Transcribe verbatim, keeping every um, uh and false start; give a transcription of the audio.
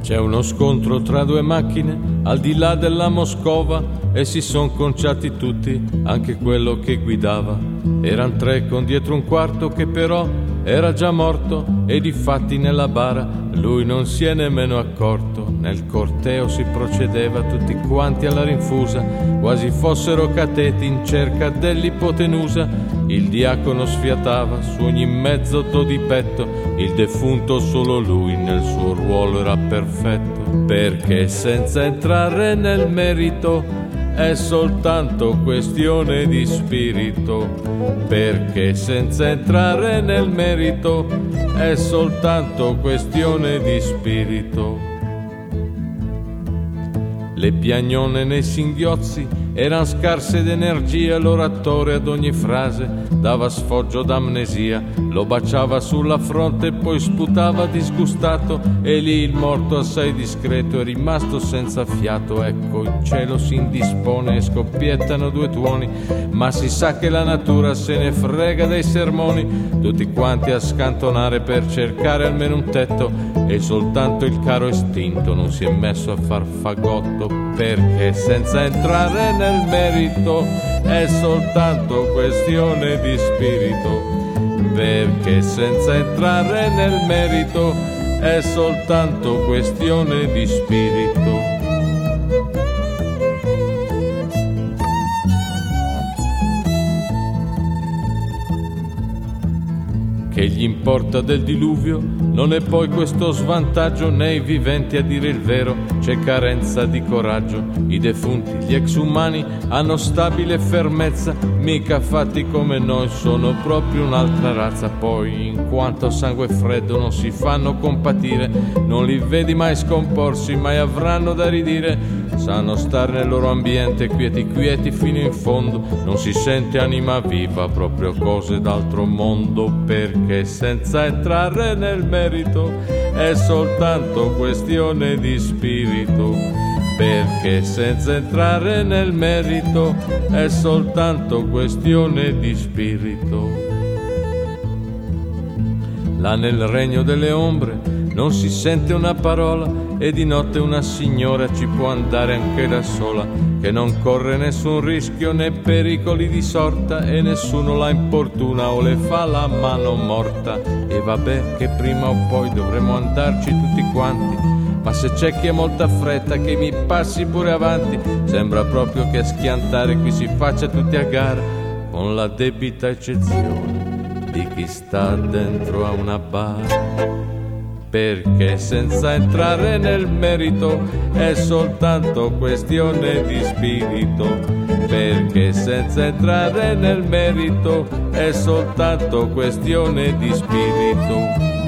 C'è uno scontro tra due macchine al di là della Moscova e si son conciati tutti, anche quello che guidava. Eran tre con dietro un quarto che però era già morto e difatti nella bara lui non si è nemmeno accorto. Nel corteo si procedeva tutti quanti alla rinfusa, quasi fossero cateti in cerca dell'ipotenusa. Il diacono sfiatava su ogni mezzo do di petto, il defunto solo lui nel suo ruolo era perfetto. Perché senza entrare nel merito è soltanto questione di spirito. Perché senza entrare nel merito è soltanto questione di spirito. Le piagnone nei singhiozzi eran scarse d'energia, l'oratore ad ogni frase dava sfoggio d'amnesia, lo baciava sulla fronte e poi sputava disgustato, e lì il morto assai discreto è rimasto senza fiato. Ecco il cielo si indispone e scoppiettano due tuoni, ma si sa che la natura se ne frega dei sermoni. Tutti quanti a scantonare per cercare almeno un tetto, e soltanto il caro estinto non si è messo a far fagotto. Perché senza entrare nel merito è soltanto questione di spirito. Perché senza entrare nel merito è soltanto questione di spirito. Che gli importa del diluvio non è poi questo svantaggio, né i viventi a dire il vero c'è carenza di coraggio. I defunti, gli ex umani hanno stabile fermezza, mica fatti come noi, sono proprio un'altra razza. Poi in quanto a sangue freddo non si fanno compatire, non li vedi mai scomporsi, mai avranno da ridire. Sanno stare nel loro ambiente quieti quieti fino in fondo, non si sente anima viva, proprio cose d'altro mondo. Perché senza entrare nel merito è soltanto questione di spirito. Perché senza entrare nel merito è soltanto questione di spirito. Là nel regno delle ombre non si sente una parola, e di notte una signora ci può andare anche da sola, che non corre nessun rischio né pericoli di sorta, e nessuno la importuna o le fa la mano morta. E vabbè che prima o poi dovremo andarci tutti quanti, ma se c'è chi ha molta fretta che mi passi pure avanti. Sembra proprio che a schiantare qui si faccia tutti a gara, con la debita eccezione di chi sta dentro a una bara. Perché senza entrare nel merito è soltanto questione di spirito. Perché senza entrare nel merito è soltanto questione di spirito.